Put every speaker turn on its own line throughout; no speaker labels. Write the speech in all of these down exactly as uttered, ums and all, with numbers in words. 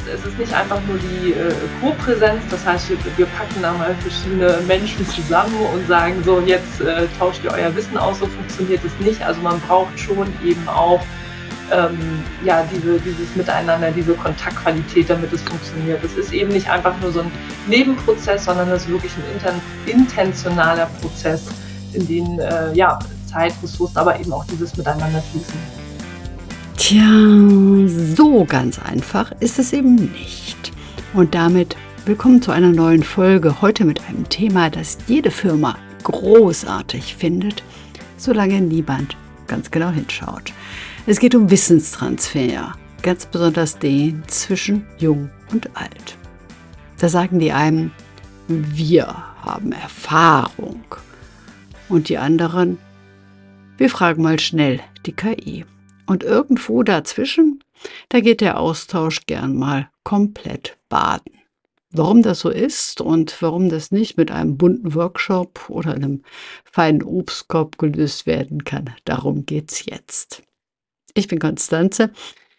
es ist nicht einfach nur die äh, Co-Präsenz, das heißt, wir, wir packen da mal verschiedene Menschen zusammen und sagen so, jetzt äh, tauscht ihr euer Wissen aus, so funktioniert es nicht. Also man braucht schon eben auch ähm, ja, diese, dieses Miteinander, diese Kontaktqualität, damit es funktioniert. Es ist eben nicht einfach nur so ein Nebenprozess, sondern es ist wirklich ein inten- intentionaler Prozess, in den äh, ja, Zeit, Ressourcen, aber eben auch dieses Miteinander fließen.
Tja, so ganz einfach ist es eben nicht. Und damit willkommen zu einer neuen Folge, heute mit einem Thema, das jede Firma großartig findet, solange niemand ganz genau hinschaut. Es geht um Wissenstransfer, ganz besonders den zwischen Jung und Alt. Da sagen die einen, wir haben Erfahrung. Und die anderen, wir fragen mal schnell die K I. Und irgendwo dazwischen, da geht der Austausch gern mal komplett baden. Warum das so ist und warum das nicht mit einem bunten Workshop oder einem feinen Obstkorb gelöst werden kann, darum geht's jetzt. Ich bin Konstanze,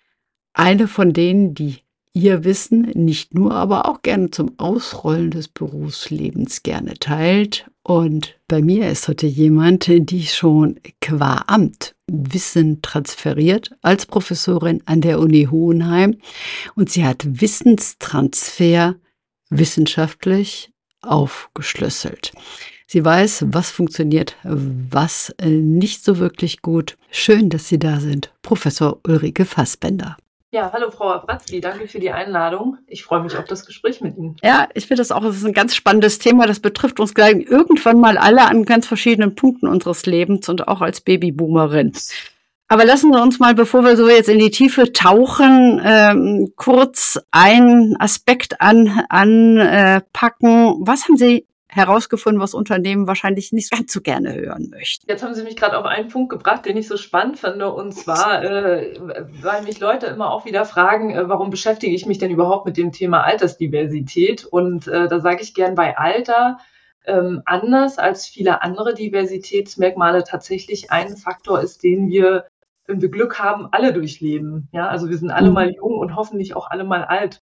eine von denen, die ihr Wissen nicht nur, aber auch gerne zum Ausrollen des Berufslebens gerne teilt. Und bei mir ist heute jemand, die schon qua Amt Wissen transferiert als Professorin an der Uni Hohenheim. Und sie hat Wissenstransfer wissenschaftlich aufgeschlüsselt. Sie weiß, was funktioniert, was nicht so wirklich gut. Schön, dass Sie da sind, Professor Ulrike Fassbender.
Ja, hallo Frau Abratzky, danke für die Einladung. Ich freue mich auf das Gespräch mit Ihnen.
Ja, ich finde das auch, es ist ein ganz spannendes Thema. Das betrifft uns gleich irgendwann mal alle an ganz verschiedenen Punkten unseres Lebens und auch als Babyboomerin. Aber lassen Sie uns mal, bevor wir so jetzt in die Tiefe tauchen, ähm, kurz einen Aspekt an, anpacken. Was haben Sie herausgefunden, was Unternehmen wahrscheinlich nicht ganz so gerne hören möchten?
Jetzt haben Sie mich gerade auf einen Punkt gebracht, den ich so spannend finde, und zwar, äh, weil mich Leute immer auch wieder fragen, äh, warum beschäftige ich mich denn überhaupt mit dem Thema Altersdiversität? Und äh, da sage ich gern, bei Alter ähm, anders als viele andere Diversitätsmerkmale tatsächlich ein Faktor ist, den wir, wenn wir Glück haben, alle durchleben. Ja, also wir sind alle
Mhm.
mal jung und hoffentlich auch alle mal alt.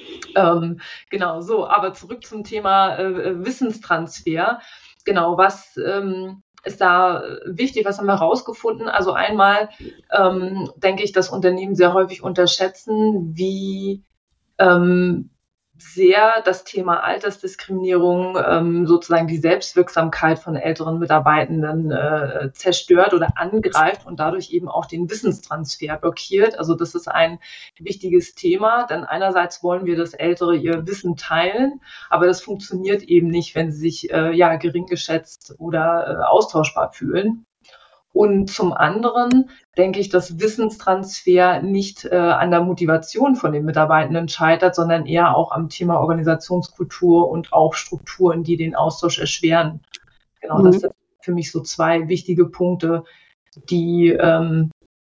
Ähm, genau, so, aber zurück zum Thema äh, Wissenstransfer. Genau, was ähm, ist da wichtig, was haben wir herausgefunden? Also einmal ähm, denke ich, dass Unternehmen sehr häufig unterschätzen, wie ähm, sehr das Thema Altersdiskriminierung ähm, sozusagen die Selbstwirksamkeit von älteren Mitarbeitenden äh, zerstört oder angreift und dadurch eben auch den Wissenstransfer blockiert. Also das ist ein wichtiges Thema, denn einerseits wollen wir, dass Ältere ihr Wissen teilen, aber das funktioniert eben nicht, wenn sie sich äh, ja gering geschätzt oder äh, austauschbar fühlen. Und zum anderen denke ich, dass Wissenstransfer nicht äh, an der Motivation von den Mitarbeitenden scheitert, sondern eher auch am Thema Organisationskultur und auch Strukturen, die den Austausch erschweren. Genau,
Mhm.
das sind für mich so zwei wichtige Punkte, die ähm,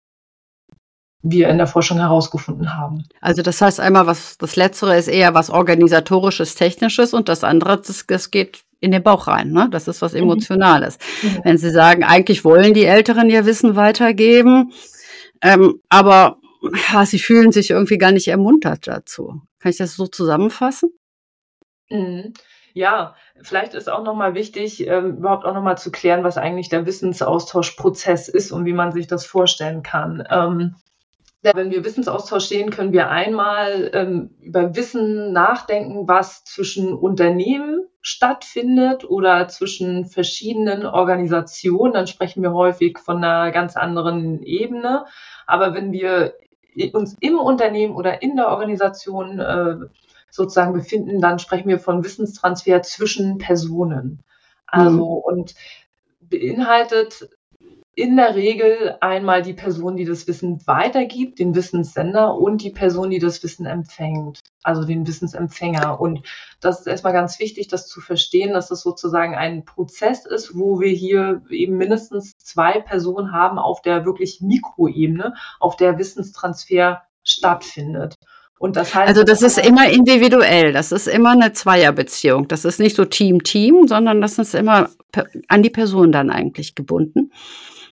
wir in der Forschung herausgefunden haben.
Also das heißt einmal, was das Letztere ist eher was Organisatorisches, Technisches und das andere, das, das geht in den Bauch rein, ne? Das ist was Emotionales.
Mhm.
Wenn Sie sagen, eigentlich wollen die Älteren ihr Wissen weitergeben, ähm, aber ja, sie fühlen sich irgendwie gar nicht ermuntert dazu. Kann ich das so zusammenfassen?
Mhm. Ja, vielleicht ist auch nochmal wichtig, ähm, überhaupt auch nochmal zu klären, was eigentlich der Wissensaustauschprozess ist und wie man sich das vorstellen kann. Ähm, Wenn wir Wissensaustausch sehen, können wir einmal ähm, über Wissen nachdenken, was zwischen Unternehmen stattfindet oder zwischen verschiedenen Organisationen. Dann sprechen wir häufig von einer ganz anderen Ebene. Aber wenn wir uns im Unternehmen oder in der Organisation äh, sozusagen befinden, dann sprechen wir von Wissenstransfer zwischen Personen. Also und beinhaltet in der Regel einmal die Person, die das Wissen weitergibt, den Wissenssender, und die Person, die das Wissen empfängt, also den Wissensempfänger. Und das ist erstmal ganz wichtig, das zu verstehen, dass das sozusagen ein Prozess ist, wo wir hier eben mindestens zwei Personen haben auf der wirklich Mikroebene, auf der Wissenstransfer stattfindet. Und das heißt,
Also das ist immer individuell, das ist immer eine Zweierbeziehung. Das ist nicht so Team-Team, sondern das ist immer an die Person dann eigentlich gebunden.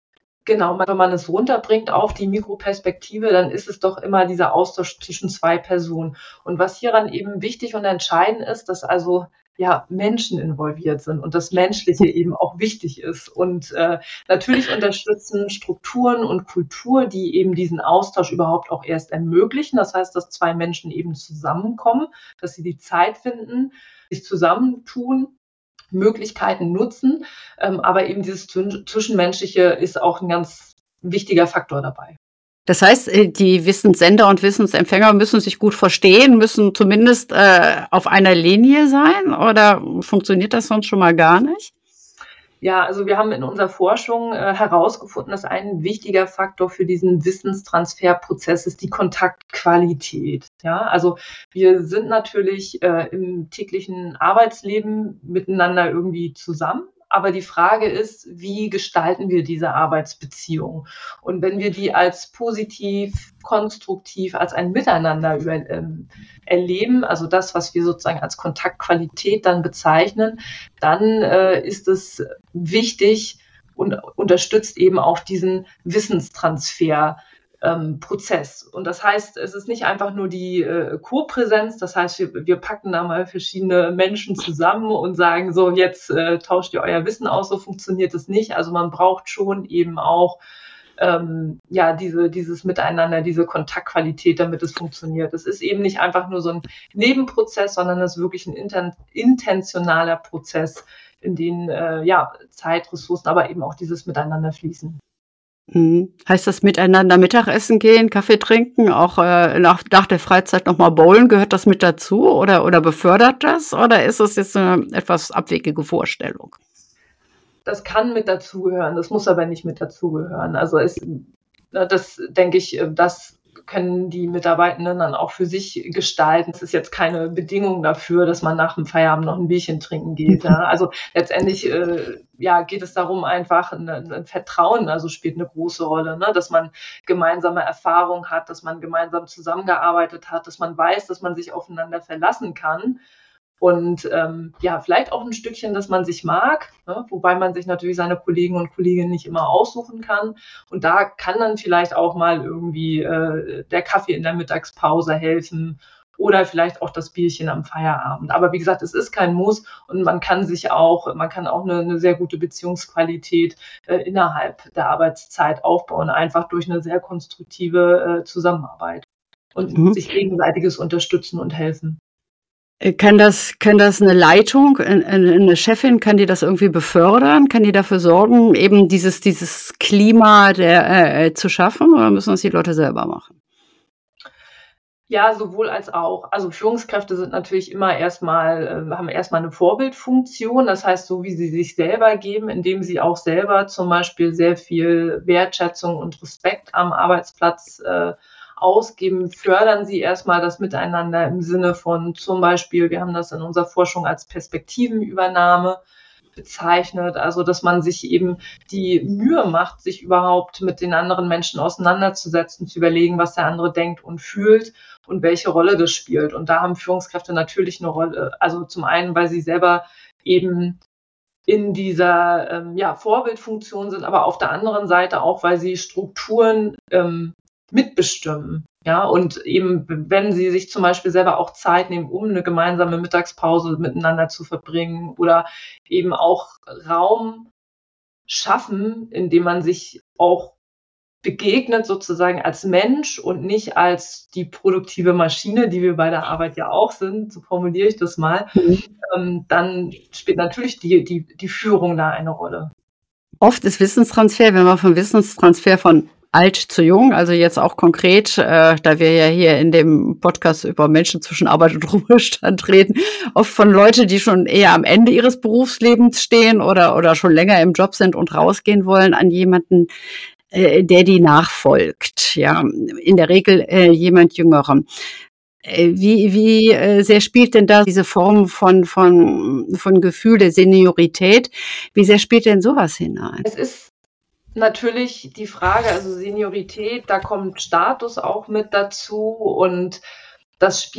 Genau, wenn man es runterbringt auf die Mikroperspektive, dann ist es doch immer dieser Austausch zwischen zwei Personen. Und was hieran eben wichtig und entscheidend ist, dass also ja Menschen involviert sind und das Menschliche eben auch wichtig ist. Und äh, natürlich unterstützen Strukturen und Kultur, die eben diesen Austausch überhaupt auch erst ermöglichen. Das heißt, dass zwei Menschen eben zusammenkommen, dass sie die Zeit finden, sich zusammentun, Möglichkeiten nutzen, ähm, aber eben dieses Zwischenmenschliche ist auch ein ganz wichtiger Faktor dabei.
Das heißt, die Wissenssender und Wissensempfänger müssen sich gut verstehen, müssen zumindest äh, auf einer Linie sein, oder funktioniert das sonst schon mal gar nicht?
Ja, also wir haben in unserer Forschung äh, herausgefunden, dass ein wichtiger Faktor für diesen Wissenstransferprozess ist die Kontaktqualität. Ja, also wir sind natürlich äh, im täglichen Arbeitsleben miteinander irgendwie zusammen. Aber die Frage ist, wie gestalten wir diese Arbeitsbeziehung? Und wenn wir die als positiv, konstruktiv, als ein Miteinander über, ähm, erleben, also das, was wir sozusagen als Kontaktqualität dann bezeichnen, dann äh, ist es wichtig und unterstützt eben auch diesen Wissenstransfer. Ähm, Prozess. Und das heißt, es ist nicht einfach nur die äh, Co-Präsenz, das heißt, wir, wir packen da mal verschiedene Menschen zusammen und sagen so, jetzt äh, tauscht ihr euer Wissen aus, so funktioniert es nicht. Also man braucht schon eben auch ähm, ja diese, dieses Miteinander, diese Kontaktqualität, damit es funktioniert. Es ist eben nicht einfach nur so ein Nebenprozess, sondern es ist wirklich ein inten- intentionaler Prozess, in den äh, ja, Zeit, Ressourcen, aber eben auch dieses Miteinander fließen.
Mhm. Heißt das miteinander Mittagessen gehen, Kaffee trinken, auch äh, nach, nach der Freizeit nochmal bowlen, gehört das mit dazu oder, oder befördert das, oder ist das jetzt eine etwas abwegige Vorstellung?
Das kann mit dazugehören, das muss aber nicht mit dazugehören. Also es, das denke ich, das können die Mitarbeitenden dann auch für sich gestalten. Es ist jetzt keine Bedingung dafür, dass man nach dem Feierabend noch ein Bierchen trinken geht. Ja. Also letztendlich äh, ja, geht es darum, einfach ein, ein Vertrauen, also spielt eine große Rolle, ne? Dass man gemeinsame Erfahrungen hat, dass man gemeinsam zusammengearbeitet hat, dass man weiß, dass man sich aufeinander verlassen kann. Und ähm, ja, vielleicht auch ein Stückchen, dass man sich mag, ne? Wobei man sich natürlich seine Kollegen und Kolleginnen nicht immer aussuchen kann. Und da kann dann vielleicht auch mal irgendwie äh, der Kaffee in der Mittagspause helfen oder vielleicht auch das Bierchen am Feierabend. Aber wie gesagt, es ist kein Muss und man kann sich auch, man kann auch eine, eine sehr gute Beziehungsqualität äh, innerhalb der Arbeitszeit aufbauen, einfach durch eine sehr konstruktive äh, Zusammenarbeit und
Mhm.
sich gegenseitiges Unterstützen und helfen.
Kann das, kann das eine Leitung, eine Chefin, kann die das irgendwie befördern? Kann die dafür sorgen, eben dieses, dieses Klima der, äh, zu schaffen, oder müssen das die Leute selber machen?
Ja, sowohl als auch. Also Führungskräfte sind natürlich immer erstmal, äh, haben erstmal eine Vorbildfunktion. Das heißt, so wie sie sich selber geben, indem sie auch selber zum Beispiel sehr viel Wertschätzung und Respekt am Arbeitsplatz äh, ausgeben, fördern sie erstmal das Miteinander im Sinne von zum Beispiel, wir haben das in unserer Forschung als Perspektivenübernahme bezeichnet, also dass man sich eben die Mühe macht, sich überhaupt mit den anderen Menschen auseinanderzusetzen, zu überlegen, was der andere denkt und fühlt und welche Rolle das spielt. Und da haben Führungskräfte natürlich eine Rolle, also zum einen, weil sie selber eben in dieser ähm, ja, Vorbildfunktion sind, aber auf der anderen Seite auch, weil sie Strukturen ähm, mitbestimmen. Ja, und eben, wenn sie sich zum Beispiel selber auch Zeit nehmen, um eine gemeinsame Mittagspause miteinander zu verbringen oder eben auch Raum schaffen, in dem man sich auch begegnet sozusagen als Mensch und nicht als die produktive Maschine, die wir bei der Arbeit ja auch sind, so formuliere ich das mal,
Mhm.
ähm, dann spielt natürlich die, die, die Führung da eine Rolle.
Oft ist Wissenstransfer, wenn wir von Wissenstransfer von alt zu jung, also jetzt auch konkret, äh, da wir ja hier in dem Podcast über Menschen zwischen Arbeit und Ruhestand reden, oft von Leuten, die schon eher am Ende ihres Berufslebens stehen oder, oder schon länger im Job sind und rausgehen wollen, an jemanden, äh, der die nachfolgt. Ja, in der Regel äh, jemand Jüngerem. Wie, wie äh, sehr spielt denn da diese Form von, von, von Gefühl der Seniorität, wie sehr spielt denn sowas hinein?
Es ist natürlich die Frage, also Seniorität, da kommt Status auch mit dazu und das spielt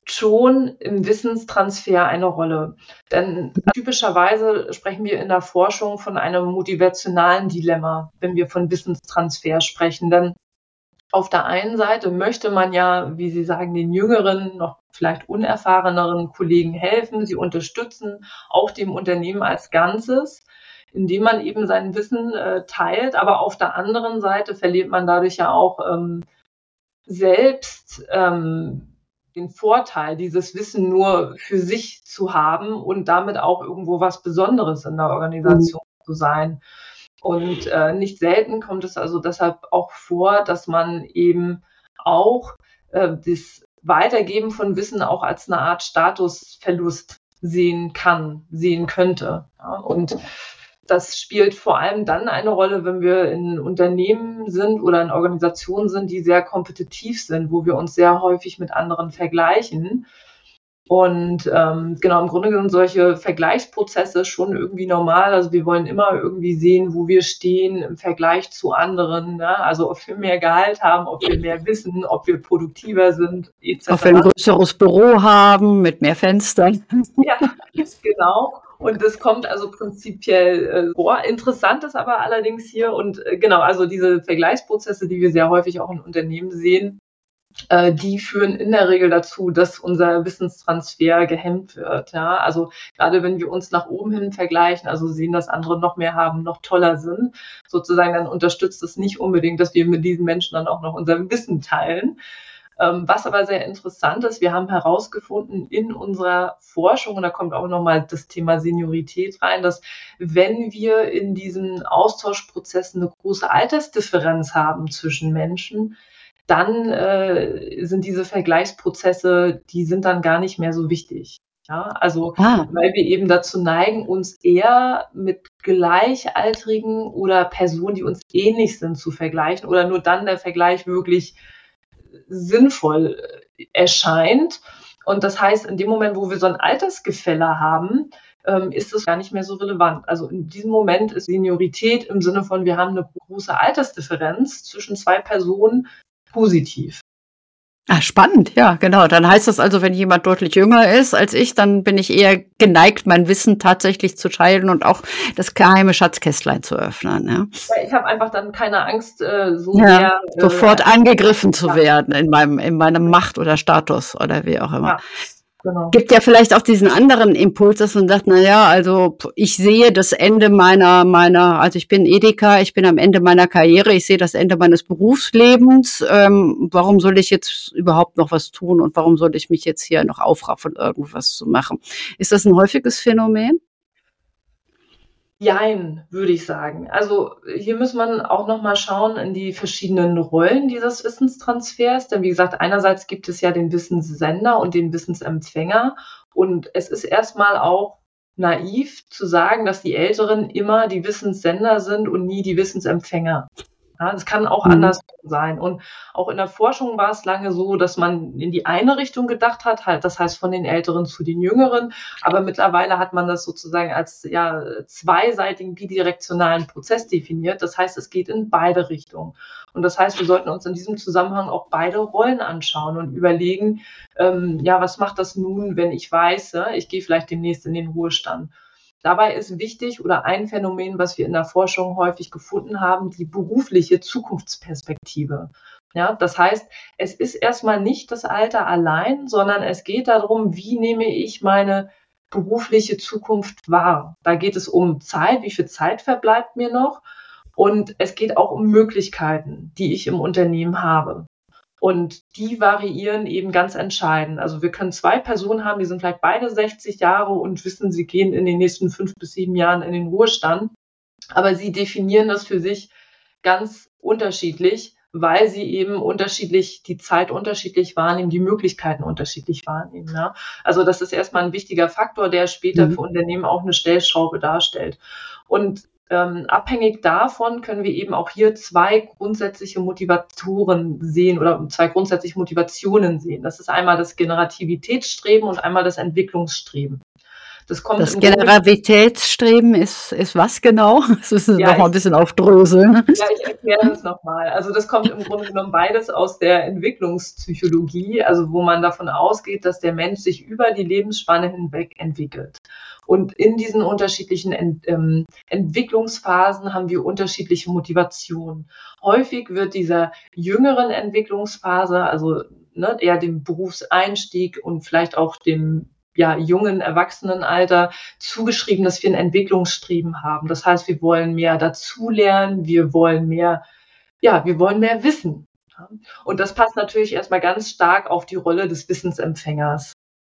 schon im Wissenstransfer eine Rolle. Denn typischerweise sprechen wir in der Forschung von einem motivationalen Dilemma, wenn wir von Wissenstransfer sprechen. Denn auf der einen Seite möchte man ja, wie Sie sagen, den jüngeren, noch vielleicht unerfahreneren Kollegen helfen, sie unterstützen, auch dem Unternehmen als Ganzes, indem man eben sein Wissen äh, teilt. Aber auf der anderen Seite verliert man dadurch ja auch ähm, selbst ähm, den Vorteil, dieses Wissen nur für sich zu haben und damit auch irgendwo was Besonderes in der Organisation mhm. zu sein. Und äh, nicht selten kommt es also deshalb auch vor, dass man eben auch äh, das Weitergeben von Wissen auch als eine Art Statusverlust sehen kann, sehen könnte. Ja, und das spielt vor allem dann eine Rolle, wenn wir in Unternehmen sind oder in Organisationen sind, die sehr kompetitiv sind, wo wir uns sehr häufig mit anderen vergleichen. Und ähm, genau, im Grunde sind solche Vergleichsprozesse schon irgendwie normal. Also wir wollen immer irgendwie sehen, wo wir stehen im Vergleich zu anderen. Ne? Also ob wir mehr Gehalt haben, ob wir mehr wissen, ob wir produktiver sind, et cetera.
Ob wir ein größeres Büro haben mit mehr Fenstern.
Ja, genau. Und das kommt also prinzipiell äh, vor. Interessant ist aber allerdings hier und äh, genau, also diese Vergleichsprozesse, die wir sehr häufig auch in Unternehmen sehen, äh, die führen in der Regel dazu, dass unser Wissenstransfer gehemmt wird. Ja, also gerade wenn wir uns nach oben hin vergleichen, also sehen, dass andere noch mehr haben, noch toller sind, sozusagen, dann unterstützt es nicht unbedingt, dass wir mit diesen Menschen dann auch noch unser Wissen teilen. Was aber sehr interessant ist, wir haben herausgefunden in unserer Forschung, und da kommt auch nochmal das Thema Seniorität rein, dass wenn wir in diesen Austauschprozessen eine große Altersdifferenz haben zwischen Menschen, dann äh, sind diese Vergleichsprozesse, die sind dann gar nicht mehr so wichtig. Ja, also ah. weil wir eben dazu neigen, uns eher mit Gleichaltrigen oder Personen, die uns ähnlich sind, zu vergleichen oder nur dann der Vergleich wirklich sinnvoll erscheint. Und das heißt, in dem Moment, wo wir so ein Altersgefälle haben, ähm, ist es gar nicht mehr so relevant. Also in diesem Moment ist Seniorität im Sinne von, wir haben eine große Altersdifferenz zwischen zwei Personen positiv.
Ah, spannend, ja, genau. Dann heißt das also, wenn jemand deutlich jünger ist als ich, dann bin ich eher geneigt, mein Wissen tatsächlich zu teilen und auch das geheime Schatzkästlein zu öffnen. Ja.
Ja, ich habe einfach dann keine Angst, äh, so
ja,
sehr,
äh, sofort angegriffen zu
ja.
werden in meinem in meinem Macht oder Status oder wie auch immer.
Ja. Genau.
Gibt ja vielleicht auch diesen anderen Impuls, dass man sagt, na ja, also ich sehe das Ende meiner, meiner, also ich bin Edeka, ich bin am Ende meiner Karriere, ich sehe das Ende meines Berufslebens. Ähm, warum soll ich jetzt überhaupt noch was tun und warum soll ich mich jetzt hier noch aufraffen, irgendwas zu machen? Ist das ein häufiges Phänomen?
Jein, würde ich sagen. Also hier muss man auch nochmal schauen in die verschiedenen Rollen dieses Wissenstransfers. Denn wie gesagt, einerseits gibt es ja den Wissenssender und den Wissensempfänger. Und es ist erstmal auch naiv zu sagen, dass die Älteren immer die Wissenssender sind und nie die Wissensempfänger. Ja, das kann auch mhm. anders sein. Und auch in der Forschung war es lange so, dass man in die eine Richtung gedacht hat, halt, das heißt von den Älteren zu den Jüngeren. Aber mittlerweile hat man das sozusagen als ja, zweiseitigen bidirektionalen Prozess definiert. Das heißt, es geht in beide Richtungen. Und das heißt, wir sollten uns in diesem Zusammenhang auch beide Rollen anschauen und überlegen, ähm, ja, was macht das nun, wenn ich weiß, ja, ich gehe vielleicht demnächst in den Ruhestand. Dabei ist wichtig oder ein Phänomen, was wir in der Forschung häufig gefunden haben, die berufliche Zukunftsperspektive. Ja, das heißt, es ist erstmal nicht das Alter allein, sondern es geht darum, wie nehme ich meine berufliche Zukunft wahr. Da geht es um Zeit, wie viel Zeit verbleibt mir noch, und es geht auch um Möglichkeiten, die ich im Unternehmen habe. Und die variieren eben ganz entscheidend. Also wir können zwei Personen haben, die sind vielleicht beide sechzig Jahre und wissen, sie gehen in den nächsten fünf bis sieben Jahren in den Ruhestand. Aber sie definieren das für sich ganz unterschiedlich, weil sie eben unterschiedlich die Zeit unterschiedlich wahrnehmen, die Möglichkeiten unterschiedlich wahrnehmen. Ja? Also das ist erstmal ein wichtiger Faktor, der später mhm. für Unternehmen auch eine Stellschraube darstellt. Und Ähm, abhängig davon können wir eben auch hier zwei grundsätzliche Motivatoren sehen oder zwei grundsätzliche Motivationen sehen. Das ist einmal das Generativitätsstreben und einmal das Entwicklungsstreben. Das kommt
Das
im Grunde,
Generativitätsstreben ist, ist was genau? Das müssen Sie
ja,
noch mal ein
ich,
bisschen aufdröseln.
ja, ich erkläre es nochmal. Also das kommt im Grunde genommen beides aus der Entwicklungspsychologie, also wo man davon ausgeht, dass der Mensch sich über die Lebensspanne hinweg entwickelt. Und in diesen unterschiedlichen Ent, ähm, Entwicklungsphasen haben wir unterschiedliche Motivationen. Häufig wird dieser jüngeren Entwicklungsphase, also ne, eher dem Berufseinstieg und vielleicht auch dem ja, jungen Erwachsenenalter zugeschrieben, dass wir ein Entwicklungsstreben haben. Das heißt, wir wollen mehr dazulernen, wir wollen mehr, ja, wir wollen mehr wissen. Und das passt natürlich erstmal ganz stark auf die Rolle des Wissensempfängers.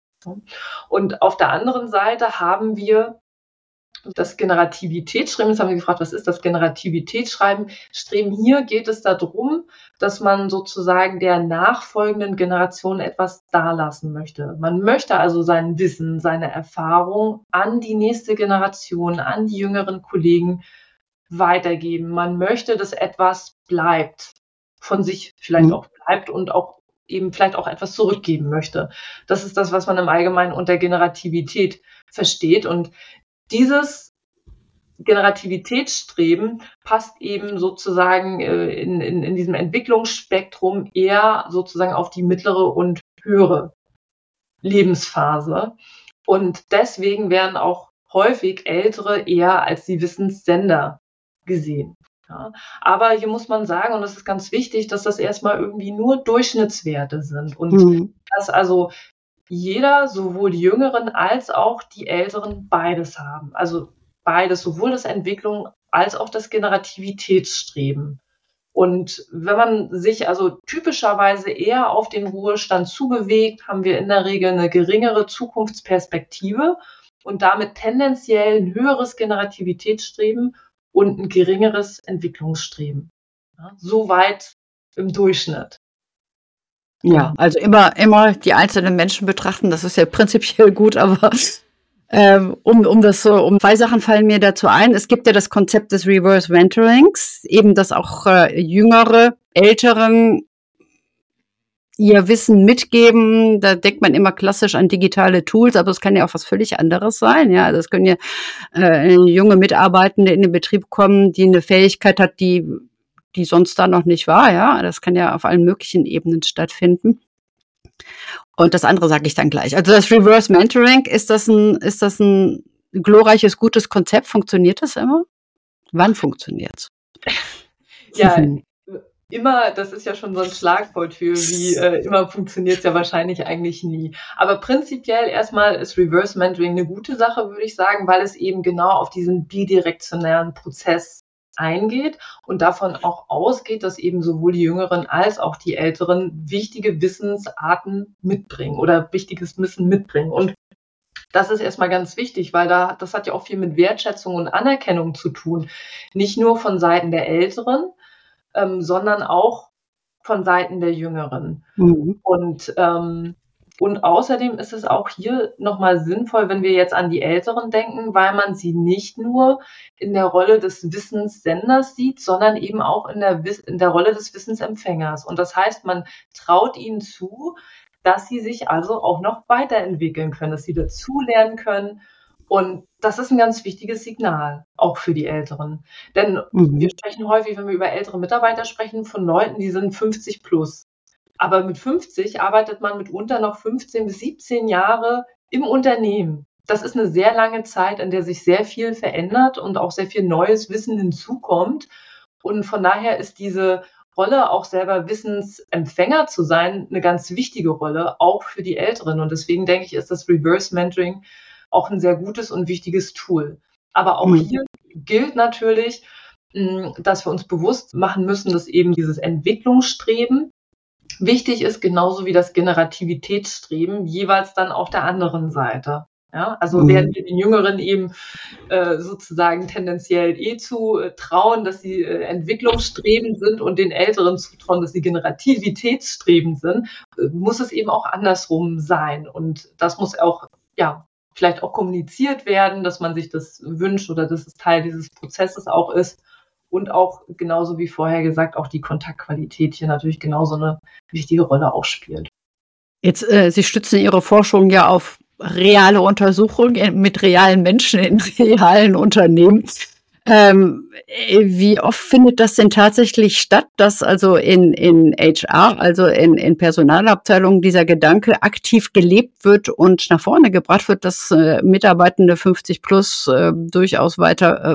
Und auf der anderen Seite haben wir das Generativitätsstreben. Jetzt haben wir gefragt, was ist das Generativitätsstreben? Hier geht es darum, dass man sozusagen der nachfolgenden Generation etwas dalassen möchte. Man möchte also sein Wissen, seine Erfahrung an die nächste Generation, an die jüngeren Kollegen weitergeben. Man möchte, dass etwas bleibt, von sich vielleicht
Mhm.
auch bleibt und auch eben vielleicht auch etwas zurückgeben möchte. Das ist das, was man im Allgemeinen unter Generativität versteht. Und dieses Generativitätsstreben passt eben sozusagen in, in, in diesem Entwicklungsspektrum eher sozusagen auf die mittlere und höhere Lebensphase. Und deswegen werden auch häufig Ältere eher als die Wissenssender gesehen. Ja, aber hier muss man sagen, und das ist ganz wichtig, dass das erstmal irgendwie nur Durchschnittswerte sind und
Mhm.
dass also jeder, sowohl die Jüngeren als auch die Älteren, beides haben. Also beides, sowohl das Entwicklung als auch das Generativitätsstreben. Und wenn man sich also typischerweise eher auf den Ruhestand zubewegt, haben wir in der Regel eine geringere Zukunftsperspektive und damit tendenziell ein höheres Generativitätsstreben und ein geringeres Entwicklungsstreben. Ja, soweit im Durchschnitt.
Ja, also immer, immer die einzelnen Menschen betrachten, das ist ja prinzipiell gut, aber ähm, um, um das so, um zwei Sachen fallen mir dazu ein. Es gibt ja das Konzept des Reverse Mentorings, eben dass auch äh, jüngere, älteren ihr Wissen mitgeben. Da denkt man immer klassisch an digitale Tools, aber es kann ja auch was völlig anderes sein. Ja, also es können ja äh, junge Mitarbeitende in den Betrieb kommen, die eine Fähigkeit hat, die die sonst da noch nicht war. Ja, das kann ja auf allen möglichen Ebenen stattfinden. Und das andere sage ich dann gleich. Also das Reverse Mentoring, ist das ein, ist das ein glorreiches, gutes Konzept? Funktioniert das immer? Wann funktioniert's?
Ja, immer, das ist ja schon so ein Schlagwort für, wie äh, immer funktioniert es ja wahrscheinlich eigentlich nie. Aber prinzipiell erstmal ist Reverse Mentoring eine gute Sache, würde ich sagen, weil es eben genau auf diesen bidirektionären Prozess eingeht und davon auch ausgeht, dass eben sowohl die Jüngeren als auch die Älteren wichtige Wissensarten mitbringen oder wichtiges Wissen mitbringen. Und das ist erstmal ganz wichtig, weil da, das hat ja auch viel mit Wertschätzung und Anerkennung zu tun. Nicht nur von Seiten der Älteren, ähm, sondern auch von Seiten der Jüngeren.
Mhm.
Und, ähm, und außerdem ist es auch hier nochmal sinnvoll, wenn wir jetzt an die Älteren denken, weil man sie nicht nur in der Rolle des Wissenssenders sieht, sondern eben auch in der, in der Rolle des Wissensempfängers. Und das heißt, man traut ihnen zu, dass sie sich also auch noch weiterentwickeln können, dass sie dazulernen können. Und das ist ein ganz wichtiges Signal, auch für die Älteren. Denn
Mhm.
wir sprechen häufig, wenn wir über ältere Mitarbeiter sprechen, von Leuten, die sind fünfzig plus. Aber mit fünfzig arbeitet man mitunter noch fünfzehn bis siebzehn Jahre im Unternehmen. Das ist eine sehr lange Zeit, in der sich sehr viel verändert und auch sehr viel neues Wissen hinzukommt. Und von daher ist diese Rolle, auch selber Wissensempfänger zu sein, eine ganz wichtige Rolle, auch für die Älteren. Und deswegen denke ich, ist das Reverse Mentoring auch ein sehr gutes und wichtiges Tool. Aber auch
Mhm.
hier gilt natürlich, dass wir uns bewusst machen müssen, dass eben dieses Entwicklungsstreben wichtig ist, genauso wie das Generativitätsstreben, jeweils dann auf der anderen Seite. Ja, also
Mhm.
werden wir den Jüngeren eben äh, sozusagen tendenziell eh zu äh, trauen, dass sie äh, entwicklungsstrebend sind und den Älteren zutrauen, dass sie generativitätsstrebend sind, äh, muss es eben auch andersrum sein. Und das muss auch, ja, vielleicht auch kommuniziert werden, dass man sich das wünscht oder dass es Teil dieses Prozesses auch ist. Und auch genauso wie vorher gesagt, auch die Kontaktqualität hier natürlich genauso eine wichtige Rolle auch spielt.
Jetzt, äh, Sie stützen Ihre Forschung ja auf reale Untersuchung mit realen Menschen in realen Unternehmen. Ähm, wie oft findet das denn tatsächlich statt, dass also in, in H R, also in, in Personalabteilungen, dieser Gedanke aktiv gelebt wird und nach vorne gebracht wird, dass äh, Mitarbeitende fünfzig plus äh, durchaus weiter äh,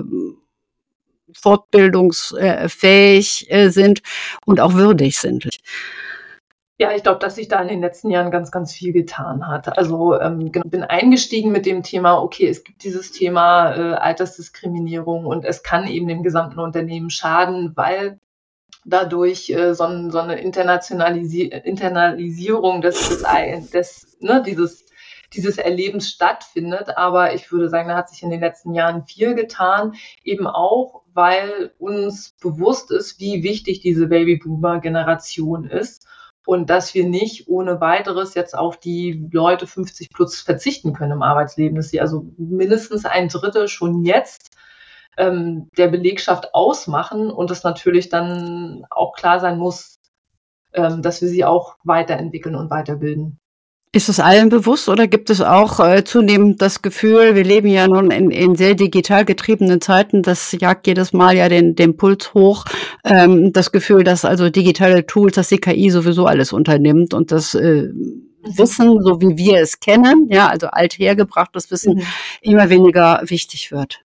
fortbildungsfähig äh, sind und auch würdig sind?
Ja, ich glaube, dass sich da in den letzten Jahren ganz, ganz viel getan hat. Also ähm, bin eingestiegen mit dem Thema, okay, es gibt dieses Thema äh, Altersdiskriminierung und es kann eben dem gesamten Unternehmen schaden, weil dadurch äh, so, ein, so eine Internationalisi- Internalisierung des, des, des ne, dieses, dieses Erlebens stattfindet. Aber ich würde sagen, da hat sich in den letzten Jahren viel getan, eben auch, weil uns bewusst ist, wie wichtig diese Babyboomer-Generation ist. Und dass wir nicht ohne weiteres jetzt auf die Leute fünfzig plus verzichten können im Arbeitsleben, dass sie also mindestens ein Drittel schon jetzt ähm, der Belegschaft ausmachen und es natürlich dann auch klar sein muss, ähm, dass wir sie auch weiterentwickeln und weiterbilden.
Ist es allen bewusst oder gibt es auch äh, zunehmend das Gefühl, wir leben ja nun in, in sehr digital getriebenen Zeiten, das jagt jedes Mal ja den, den Puls hoch, ähm, das Gefühl, dass also digitale Tools, dass die K I sowieso alles unternimmt und das äh, Wissen, so wie wir es kennen, ja, also althergebrachtes Wissen, mhm. immer weniger wichtig wird?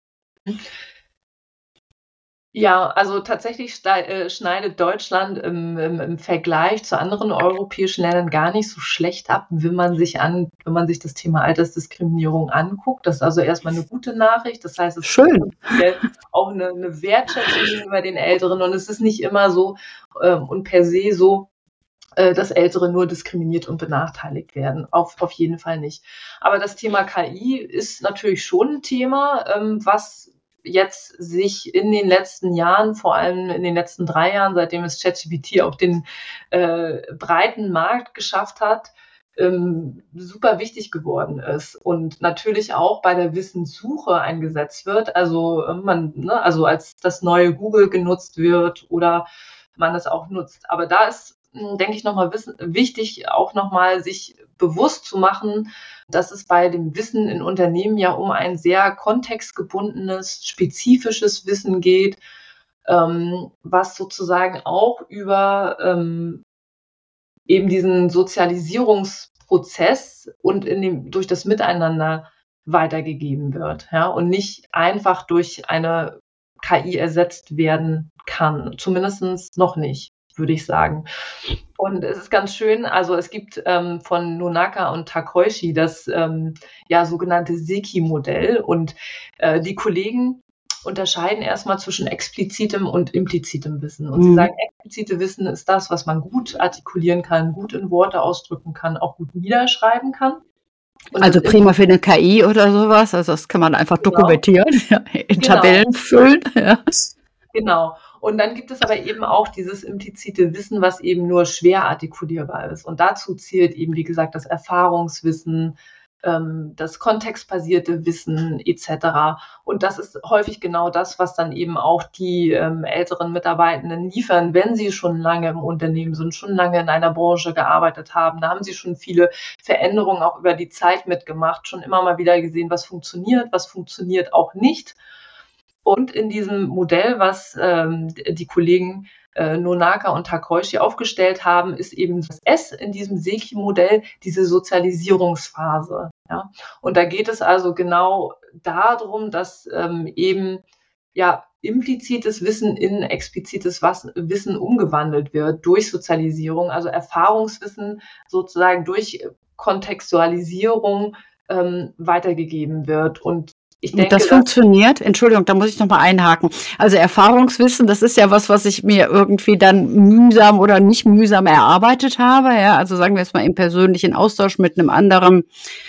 Ja, also tatsächlich schneidet Deutschland im, im, im Vergleich zu anderen europäischen Ländern gar nicht so schlecht ab, wenn man sich an, wenn man sich das Thema Altersdiskriminierung anguckt. Das ist also erstmal eine gute Nachricht. Das heißt, es
Schön.
ist auch eine, eine Wertschätzung gegenüber den Älteren und es ist nicht immer so ähm, und per se so, äh, dass Ältere nur diskriminiert und benachteiligt werden. Auf, auf jeden Fall nicht. Aber das Thema K I ist natürlich schon ein Thema, ähm, was jetzt sich in den letzten Jahren, vor allem in den letzten drei Jahren, seitdem es ChatGPT auf den äh, breiten Markt geschafft hat, ähm, super wichtig geworden ist und natürlich auch bei der Wissenssuche eingesetzt wird. Also man, ne, also als das neue Google genutzt wird oder man es auch nutzt. Aber da ist, denke ich, nochmal wichtig, auch nochmal sich bewusst zu machen, dass es bei dem Wissen in Unternehmen ja um ein sehr kontextgebundenes, spezifisches Wissen geht, ähm, was sozusagen auch über ähm, eben diesen Sozialisierungsprozess und in dem, durch das Miteinander weitergegeben wird, ja, und nicht einfach durch eine K I ersetzt werden kann. Zumindest noch nicht, würde ich sagen. Und es ist ganz schön, also es gibt ähm, von Nonaka und Takeshi das ähm, ja, sogenannte Seki-Modell und äh, die Kollegen unterscheiden erstmal zwischen explizitem und implizitem Wissen. Und mhm. sie sagen, explizite Wissen ist das, was man gut artikulieren kann, gut in Worte ausdrücken kann, auch gut niederschreiben kann.
Und also prima für eine K I oder sowas, also das kann man einfach genau. dokumentieren, ja, in genau. Tabellen füllen. Ja.
Genau. Und dann gibt es aber eben auch dieses implizite Wissen, was eben nur schwer artikulierbar ist. Und dazu zählt eben, wie gesagt, das Erfahrungswissen, ähm, das kontextbasierte Wissen et cetera. Und das ist häufig genau das, was dann eben auch die ähm, älteren Mitarbeitenden liefern, wenn sie schon lange im Unternehmen sind, schon lange in einer Branche gearbeitet haben. Da haben sie schon viele Veränderungen auch über die Zeit mitgemacht, schon immer mal wieder gesehen, was funktioniert, was funktioniert auch nicht. Und in diesem Modell, was ähm, die Kollegen äh, Nonaka und Takeshi aufgestellt haben, ist eben das S in diesem Seki-Modell diese Sozialisierungsphase. Ja? Und da geht es also genau darum, dass ähm, eben ja, implizites Wissen in explizites Wissen umgewandelt wird durch Sozialisierung, also Erfahrungswissen sozusagen durch Kontextualisierung ähm, weitergegeben wird. Und Ich denke,
und das funktioniert, Entschuldigung, da muss ich nochmal einhaken. Also Erfahrungswissen, das ist ja was, was ich mir irgendwie dann mühsam oder nicht mühsam erarbeitet habe. Ja, also sagen wir jetzt mal im persönlichen Austausch mit einem anderen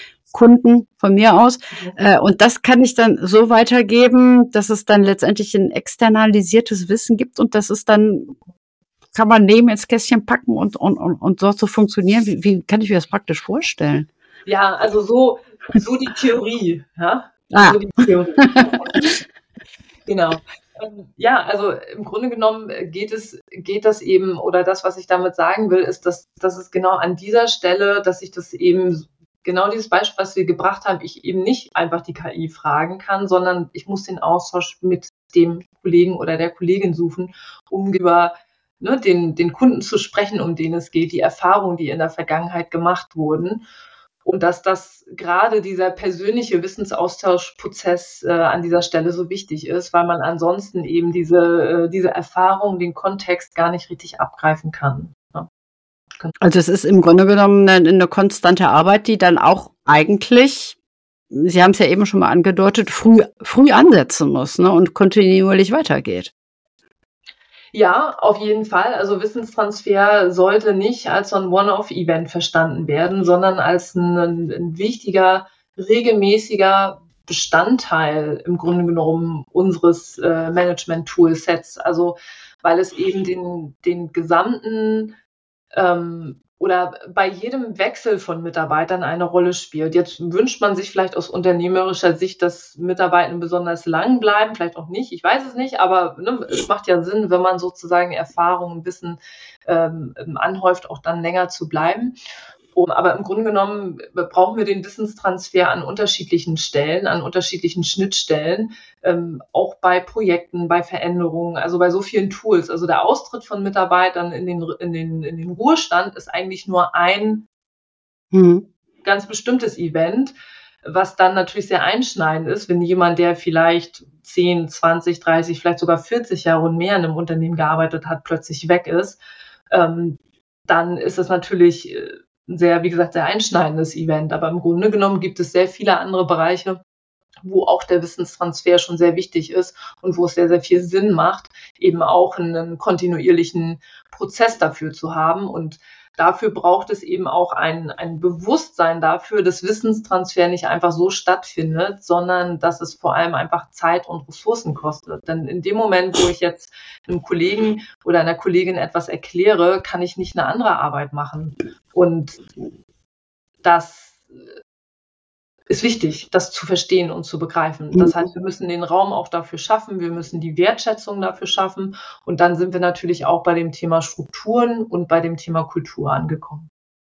Kunden von mir aus. Mhm. Und das kann ich dann so weitergeben, dass es dann letztendlich ein externalisiertes Wissen gibt und das ist dann, kann man neben ins Kästchen packen und, und, und, und so zu funktionieren. Wie, wie kann ich mir das praktisch vorstellen?
Ja, also so, so die Theorie, ja.
Ah.
So die Theorie. Genau. Ja, also im Grunde genommen geht es, geht das eben, oder das, was ich damit sagen will, ist, dass, dass es genau an dieser Stelle, dass sich das eben genau dieses Beispiel, was wir gebracht haben, ich eben nicht einfach die K I fragen kann, sondern ich muss den Austausch mit dem Kollegen oder der Kollegin suchen, um über ne, den, den Kunden zu sprechen, um den es geht, die Erfahrungen, die in der Vergangenheit gemacht wurden. Und dass das gerade dieser persönliche Wissensaustauschprozess äh, an dieser Stelle so wichtig ist, weil man ansonsten eben diese, äh, diese Erfahrung, den Kontext gar nicht richtig abgreifen kann. Ja.
Also es ist im Grunde genommen eine, eine konstante Arbeit, die dann auch eigentlich, Sie haben es ja eben schon mal angedeutet, früh, früh ansetzen muss, ne, und kontinuierlich weitergeht.
Ja, auf jeden Fall. Also Wissenstransfer sollte nicht als so ein One-off-Event verstanden werden, sondern als ein, ein wichtiger, regelmäßiger Bestandteil im Grunde genommen unseres äh, Management-Tool-Sets. Also weil es eben den, den gesamten ähm, oder bei jedem Wechsel von Mitarbeitern eine Rolle spielt. Jetzt wünscht man sich vielleicht aus unternehmerischer Sicht, dass Mitarbeiter besonders lang bleiben, vielleicht auch nicht, ich weiß es nicht, aber ne, es macht ja Sinn, wenn man sozusagen Erfahrungen, Wissen ähm, anhäuft, auch dann länger zu bleiben. Um, aber im Grunde genommen brauchen wir den Wissenstransfer an unterschiedlichen Stellen, an unterschiedlichen Schnittstellen, ähm, auch bei Projekten, bei Veränderungen, also bei so vielen Tools. Also der Austritt von Mitarbeitern in den, in den, in den Ruhestand ist eigentlich nur ein mhm. ganz bestimmtes Event, was dann natürlich sehr einschneidend ist, wenn jemand, der vielleicht zehn, zwanzig, dreißig, vielleicht sogar vierzig Jahre und mehr in einem Unternehmen gearbeitet hat, plötzlich weg ist, ähm, dann ist es natürlich ein sehr, wie gesagt, sehr einschneidendes Event. Aber im Grunde genommen gibt es sehr viele andere Bereiche, wo auch der Wissenstransfer schon sehr wichtig ist und wo es sehr, sehr viel Sinn macht, eben auch einen kontinuierlichen Prozess dafür zu haben. Und dafür braucht es eben auch ein, ein Bewusstsein dafür, dass Wissenstransfer nicht einfach so stattfindet, sondern dass es vor allem einfach Zeit und Ressourcen kostet. Denn in dem Moment, wo ich jetzt einem Kollegen oder einer Kollegin etwas erkläre, kann ich nicht eine andere Arbeit machen. Und das ist wichtig, das zu verstehen und zu begreifen. Das heißt, wir müssen den Raum auch dafür schaffen, wir müssen die Wertschätzung dafür schaffen und dann sind wir natürlich auch bei dem Thema Strukturen und bei dem Thema Kultur angekommen.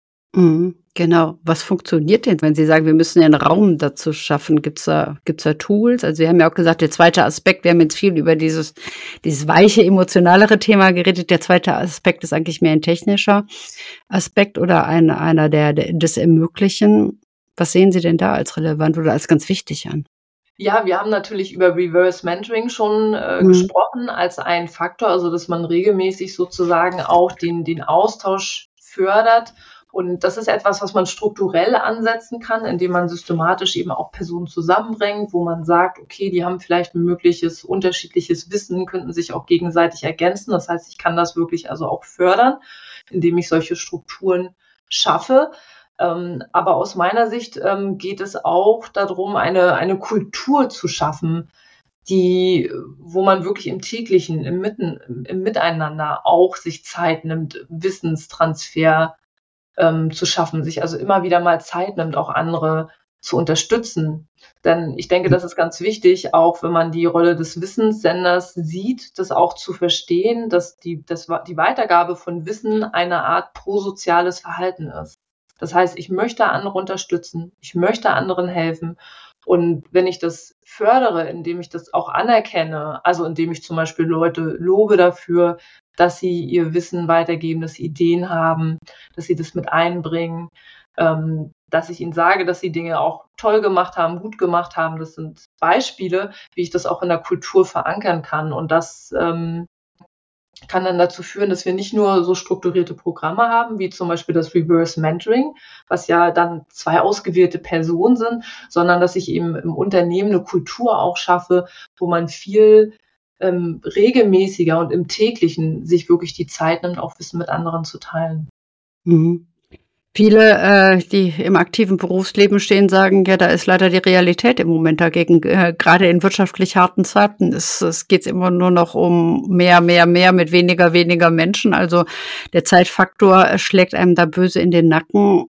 Mhm, genau. Was funktioniert denn, wenn Sie sagen, wir müssen den Raum dazu schaffen? Gibt's da, gibt's da Tools? Also Sie haben ja auch gesagt, der zweite Aspekt, wir haben jetzt viel über dieses, dieses weiche, emotionalere Thema geredet. Der zweite Aspekt ist eigentlich mehr ein technischer Aspekt oder ein, einer der, der des Ermöglichen. Was sehen Sie denn da als relevant oder als ganz wichtig an?
Ja, wir haben natürlich über Reverse Mentoring schon äh, mhm. gesprochen als ein Faktor, also dass man regelmäßig sozusagen auch den, den Austausch fördert. Und das ist etwas, was man strukturell ansetzen kann, indem man systematisch eben auch Personen zusammenbringt, wo man sagt, okay, die haben vielleicht ein mögliches unterschiedliches Wissen, könnten sich auch gegenseitig ergänzen. Das heißt, ich kann das wirklich also auch fördern, indem ich solche Strukturen schaffe. Ähm, aber aus meiner Sicht ähm, geht es auch darum, eine, eine Kultur zu schaffen, die, wo man wirklich im täglichen, im, Mitten, im Miteinander auch sich Zeit nimmt, Wissenstransfer ähm, zu schaffen, sich also immer wieder mal Zeit nimmt, auch andere zu unterstützen. Denn ich denke, das ist ganz wichtig, auch wenn man die Rolle des Wissenssenders sieht, das auch zu verstehen, dass die, das, die Weitergabe von Wissen eine Art prosoziales Verhalten ist. Das heißt, ich möchte andere unterstützen, ich möchte anderen helfen. Und wenn ich das fördere, indem ich das auch anerkenne, also indem ich zum Beispiel Leute lobe dafür, dass sie ihr Wissen weitergeben, dass sie Ideen haben, dass sie das mit einbringen, ähm, dass ich ihnen sage, dass sie Dinge auch toll gemacht haben, gut gemacht haben. Das sind Beispiele, wie ich das auch in der Kultur verankern kann. Und das ähm, kann dann dazu führen, dass wir nicht nur so strukturierte Programme haben, wie zum Beispiel das Reverse Mentoring, was ja dann zwei ausgewählte Personen sind, sondern dass ich eben im Unternehmen eine Kultur auch schaffe, wo man viel ähm, regelmäßiger und im täglichen sich wirklich die Zeit nimmt, auch Wissen mit anderen zu teilen.
Mhm. Viele, äh, die im aktiven Berufsleben stehen, sagen, ja, da ist leider die Realität im Moment dagegen. Äh, gerade in wirtschaftlich harten Zeiten ist es geht's immer nur noch um mehr, mehr, mehr mit weniger, weniger Menschen. Also der Zeitfaktor schlägt einem da böse in den Nacken.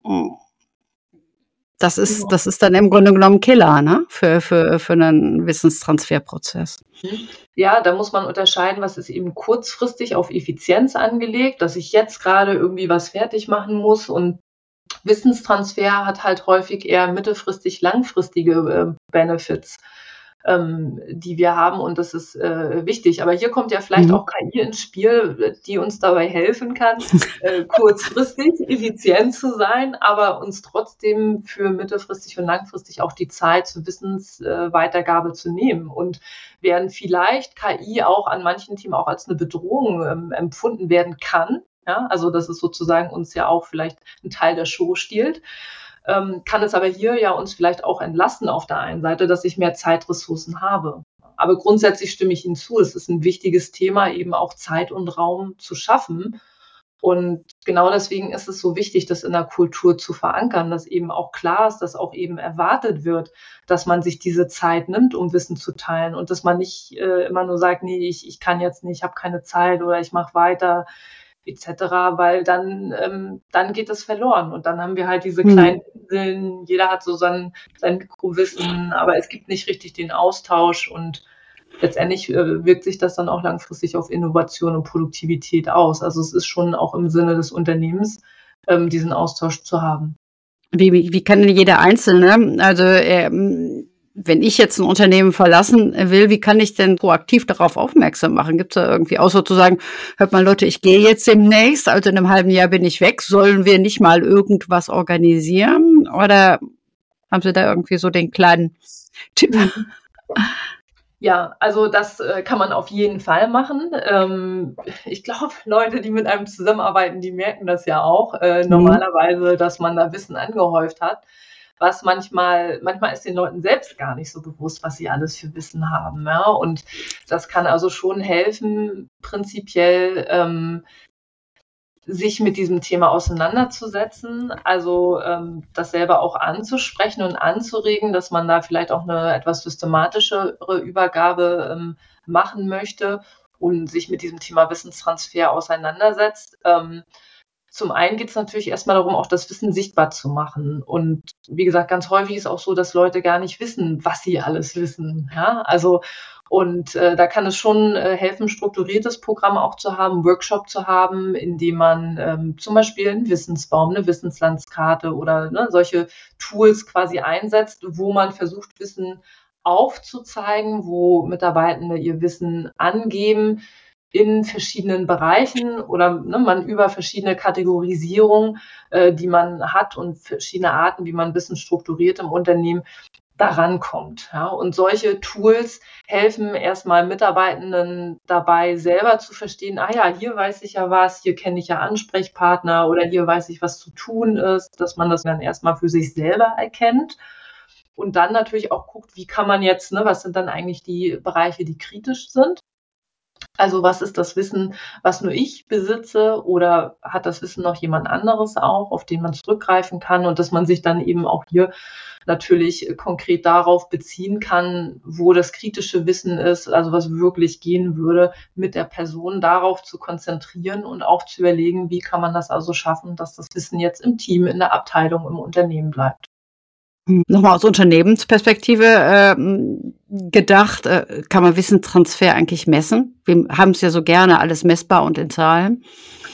Das ist, das ist dann im Grunde genommen Killer, ne? Für, für, für einen Wissenstransferprozess.
Ja, da muss man unterscheiden, was ist eben kurzfristig auf Effizienz angelegt, dass ich jetzt gerade irgendwie was fertig machen muss und Wissenstransfer hat halt häufig eher mittelfristig langfristige äh, Benefits, ähm, die wir haben, und das ist äh, wichtig. Aber hier kommt ja vielleicht
Mhm.
auch K I ins Spiel, die uns dabei helfen kann, äh, kurzfristig effizient zu sein, aber uns trotzdem für mittelfristig und langfristig auch die Zeit zur Wissensweitergabe äh, zu nehmen. Und während vielleicht K I auch an manchen Themen auch als eine Bedrohung ähm, empfunden werden kann, ja, also dass es sozusagen uns ja auch vielleicht einen Teil der Show stiehlt, ähm, kann es aber hier ja uns vielleicht auch entlasten auf der einen Seite, dass ich mehr Zeitressourcen habe. Aber grundsätzlich stimme ich Ihnen zu, es ist ein wichtiges Thema, eben auch Zeit und Raum zu schaffen. Und genau deswegen ist es so wichtig, das in der Kultur zu verankern, dass eben auch klar ist, dass auch eben erwartet wird, dass man sich diese Zeit nimmt, um Wissen zu teilen, und dass man nicht äh, immer nur sagt, nee, ich, ich kann jetzt nicht, ich habe keine Zeit oder ich mache weiter et cetera, weil dann, ähm, dann geht das verloren. Und dann haben wir halt diese kleinen Inseln, jeder hat so sein, sein Mikrowissen, aber es gibt nicht richtig den Austausch, und letztendlich äh, wirkt sich das dann auch langfristig auf Innovation und Produktivität aus. Also es ist schon auch im Sinne des Unternehmens, ähm, diesen Austausch zu haben.
Wie, wie, wie kann denn jeder Einzelne, also ähm, wenn ich jetzt ein Unternehmen verlassen will, wie kann ich denn proaktiv darauf aufmerksam machen? Gibt es da irgendwie, außer zu sagen, hört mal Leute, ich gehe jetzt demnächst, also in einem halben Jahr bin ich weg, sollen wir nicht mal irgendwas organisieren? Oder haben Sie da irgendwie so den kleinen Tipp?
Ja, also das äh, kann man auf jeden Fall machen. Ähm, ich glaube, Leute, die mit einem zusammenarbeiten, die merken das ja auch äh, normalerweise, dass man da Wissen angehäuft hat, was manchmal, manchmal ist den Leuten selbst gar nicht so bewusst, was sie alles für Wissen haben. Ja? Und das kann also schon helfen, prinzipiell ähm, sich mit diesem Thema auseinanderzusetzen, also ähm, das selber auch anzusprechen und anzuregen, dass man da vielleicht auch eine etwas systematischere Übergabe ähm, machen möchte und sich mit diesem Thema Wissenstransfer auseinandersetzt. Ähm, zum einen geht es natürlich erstmal darum, auch das Wissen sichtbar zu machen. Und wie gesagt, ganz häufig ist auch so, dass Leute gar nicht wissen, was sie alles wissen. Ja, also und äh, da kann es schon äh, helfen, strukturiertes Programm auch zu haben, Workshop zu haben, in dem man ähm, zum Beispiel einen Wissensbaum, eine Wissenslandskarte oder ne, solche Tools quasi einsetzt, wo man versucht, Wissen aufzuzeigen, wo Mitarbeitende ihr Wissen angeben in verschiedenen Bereichen oder ne, man über verschiedene Kategorisierungen, äh, die man hat und verschiedene Arten, wie man Wissen strukturiert im Unternehmen, daran kommt. Ja. Und solche Tools helfen erstmal Mitarbeitenden dabei, selber zu verstehen, ah ja, hier weiß ich ja was, hier kenne ich ja Ansprechpartner oder hier weiß ich, was zu tun ist, dass man das dann erstmal für sich selber erkennt. Und dann natürlich auch guckt, wie kann man jetzt, ne, was sind dann eigentlich die Bereiche, die kritisch sind. Also was ist das Wissen, was nur ich besitze, oder hat das Wissen noch jemand anderes auch, auf den man zurückgreifen kann, und dass man sich dann eben auch hier natürlich konkret darauf beziehen kann, wo das kritische Wissen ist, also was wirklich gehen würde, mit der Person darauf zu konzentrieren und auch zu überlegen, wie kann man das also schaffen, dass das Wissen jetzt im Team, in der Abteilung, im Unternehmen bleibt.
Nochmal aus Unternehmensperspektive äh, gedacht, äh, kann man Wissenstransfer eigentlich messen? Wir haben es ja so gerne alles messbar und in Zahlen.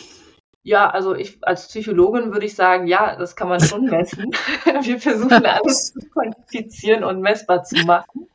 Ja, also ich als Psychologin würde ich sagen, ja, das kann man schon messen. Wir versuchen alles zu quantifizieren und messbar zu machen.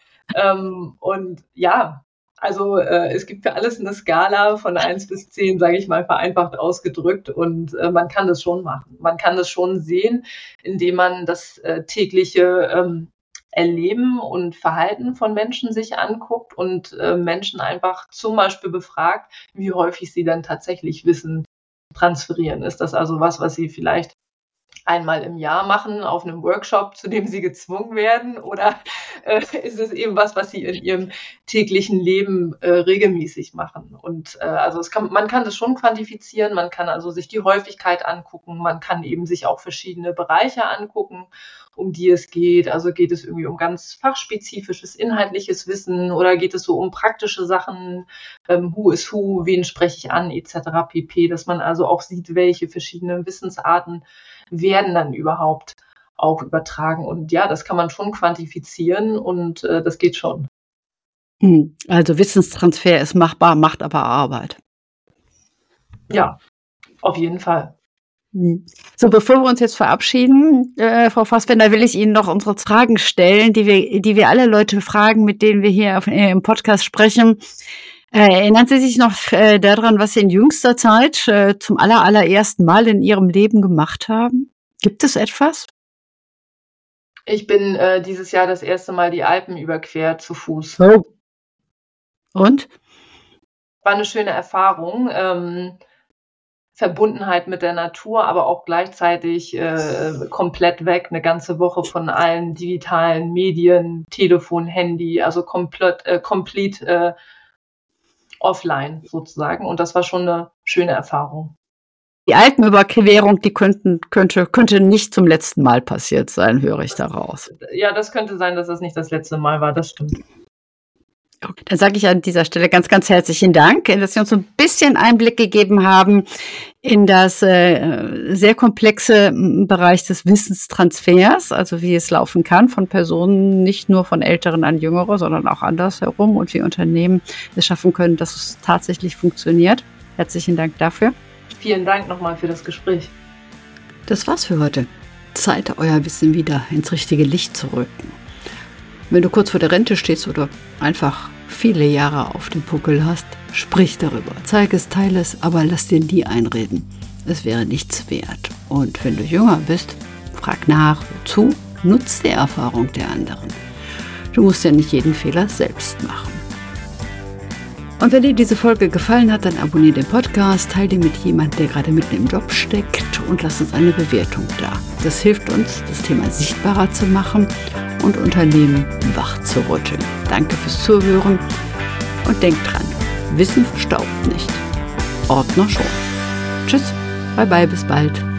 Ähm, und ja, also äh, es gibt für alles eine Skala von eins bis zehn, sage ich mal, vereinfacht ausgedrückt, und äh, man kann das schon machen. Man kann das schon sehen, indem man das äh, tägliche ähm, Erleben und Verhalten von Menschen sich anguckt und äh, Menschen einfach zum Beispiel befragt, wie häufig sie dann tatsächlich Wissen transferieren. Ist das also was, was sie vielleicht einmal im Jahr machen auf einem Workshop, zu dem sie gezwungen werden, oder äh, ist es eben was, was sie in ihrem täglichen Leben äh, regelmäßig machen? Und äh, also es kann, man kann das schon quantifizieren, man kann also sich die Häufigkeit angucken, man kann eben sich auch verschiedene Bereiche angucken, um die es geht. Also geht es irgendwie um ganz fachspezifisches, inhaltliches Wissen, oder geht es so um praktische Sachen, ähm, who is who, wen spreche ich an, et cetera pp., dass man also auch sieht, welche verschiedenen Wissensarten werden dann überhaupt auch übertragen. Und ja, das kann man schon quantifizieren, und äh, das geht schon.
Also Wissenstransfer ist machbar, macht aber Arbeit.
Ja, auf jeden Fall.
So, bevor wir uns jetzt verabschieden, äh, Frau Fassbender, will ich Ihnen noch unsere Fragen stellen, die wir, die wir alle Leute fragen, mit denen wir hier auf, äh, im Podcast sprechen. Äh, erinnern Sie sich noch äh, daran, was Sie in jüngster Zeit äh, zum aller, allerersten Mal in Ihrem Leben gemacht haben? Gibt es etwas?
Ich bin äh, dieses Jahr das erste Mal die Alpen überquert zu Fuß.
Oh. Und?
War eine schöne Erfahrung. Ähm, Verbundenheit mit der Natur, aber auch gleichzeitig äh, komplett weg, eine ganze Woche von allen digitalen Medien, Telefon, Handy, also komplett, äh, complete äh, offline sozusagen. Und das war schon eine schöne Erfahrung.
Die Alpenüberquerung, die könnten, könnte, könnte nicht zum letzten Mal passiert sein, höre ich daraus.
Ja, das könnte sein, dass das nicht das letzte Mal war, das stimmt.
Dann sage ich an dieser Stelle ganz, ganz herzlichen Dank, dass Sie uns so ein bisschen Einblick gegeben haben in das äh, sehr komplexe Bereich des Wissenstransfers, also wie es laufen kann von Personen, nicht nur von Älteren an Jüngere, sondern auch andersherum und wie Unternehmen es schaffen können, dass es tatsächlich funktioniert. Herzlichen Dank dafür.
Vielen Dank nochmal für das Gespräch.
Das war's für heute. Zeit, euer Wissen wieder ins richtige Licht zu rücken. Wenn du kurz vor der Rente stehst oder einfach viele Jahre auf dem Buckel hast, sprich darüber, zeig es, teile es, aber lass dir nie einreden. Es wäre nichts wert. Und wenn du jünger bist, frag nach, hör zu, nutz die Erfahrung der anderen. Du musst ja nicht jeden Fehler selbst machen. Und wenn dir diese Folge gefallen hat, dann abonniere den Podcast, teile den mit jemandem, der gerade mitten im Job steckt und lass uns eine Bewertung da. Das hilft uns, das Thema sichtbarer zu machen und Unternehmen wach zu rütteln. Danke fürs Zuhören und denkt dran, Wissen verstaubt nicht. Ordner schon. Tschüss, bye bye, bis bald.